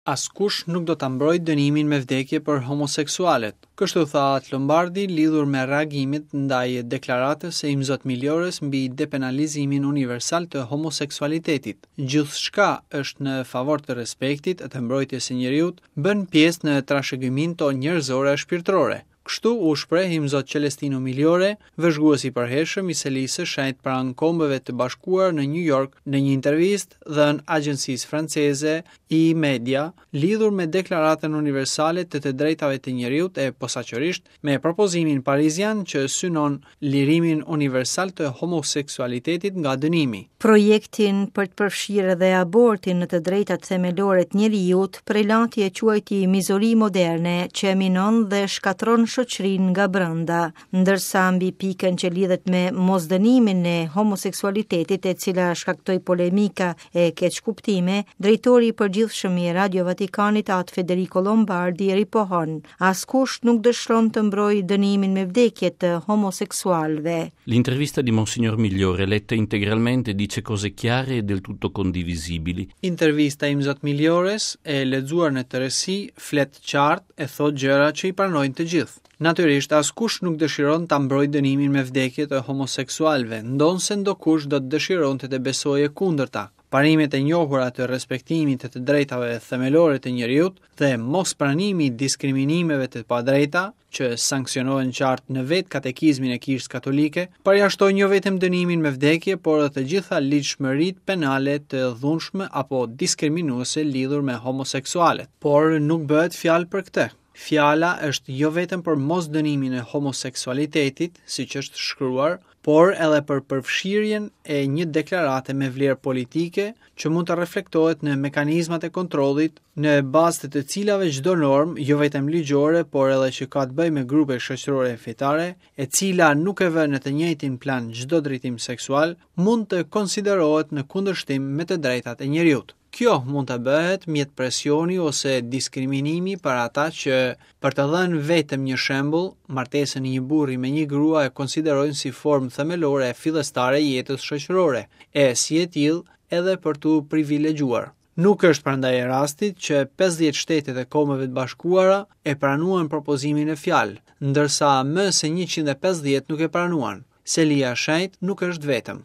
Askush nuk do ta mbrojë dënimin me vdekje për homoseksualet. Kështu tha Atë Lombardi lidhur me reagimet ndaj deklaratës së Imzot Miljores mbi depenalizimin universal të homoseksualitetit. Gjithçka është në favor të respektit, të mbrojtjes së njeriut, bën pjesë në trashëgiminë tonë njerëzore e shpirtërore. Kështu u shpreh Imzot Celestino Miljore, vëzhguesi i përhershëm i selisë së shenjtë pranë Kombeve të Bashkuara në New York, në një intervistë dhënë agjencisë franceze I-Media, lidhur me deklaratën universale të drejtave të njeriut e posaçërisht me propozimin parizian që synon lirimin universal të homoseksualitetit nga dënimi. Projektin për të përfshirë dhe abortin në të drejtat themelore të njeriut, prelati e quajti mizori moderne që minon dhe shkatron shoqërinë nga brenda, ndërsa mbi pikën që lidhet me mosdënimin e homoseksualitetit, e cila shkaktoi polemika e keqkuptime, drejtori I përgjithshëm I Radio Vatikanit Atë Federico Lombardi ripohon: askush nuk dëshiron të mbrojë dënimin me vdekje të homoseksualve. L'intervista di Monsignor Migliore, letta integralmente, dice cose chiare e del tutto condivisibili. Intervista e Imzot Miljores e lexuar në tërësi flet qartë e thot gjëra që I pranojnë të gjithë. Natyrisht askush nuk dëshiron ta mbrojë dënimin me vdekje të homoseksualëve, ndonse ndokush do të dëshironte të besojë kundërta. Parimet e njohura të respektimit të drejtave themelore të njeriut dhe mospranimi I diskriminimeve të padrejta, që sankcionohen qartë në vetë katekizmin e Kishës Katolike, përjashtojnë jo vetëm dënimin me vdekje, por edhe të gjitha ligjshmëritë penale të dhunshme apo diskriminuese lidhur me homoseksualet. Por nuk bëhet fjalë për këtë. Fjala është jo vetëm për mosdënimin e homoseksualitetit, siç është shkruar, por edhe për përfshirjen e një deklarate me vlerë politike që mund të reflektohet në mekanizmat e kontrollit, në bazë të cilave çdo normë, jo vetëm ligjore, por edhe që ka të bëjë me grupe shoqërore e fetare, e cila nuk e vën në të njëjtin plan çdo drejtim seksual, mund të konsiderohet në kundërshtim me të drejtat e njeriut. Kjo mund të bëhet mjet presioni ose diskriminimi për ata që, për të dhënë vetëm një shembull, martesën e një burri me një grua e konsiderojnë si formë themelore e fillestare e jetës shoqërore, e si e tillë edhe për t'u privilegjuar. Nuk është prandaj e rastit që 50 shtetet e Kombeve të Bashkuara e pranuan propozimin e fjalë, ndërsa më se 150 nuk e pranuan. Selia e shenjtë nuk është vetëm.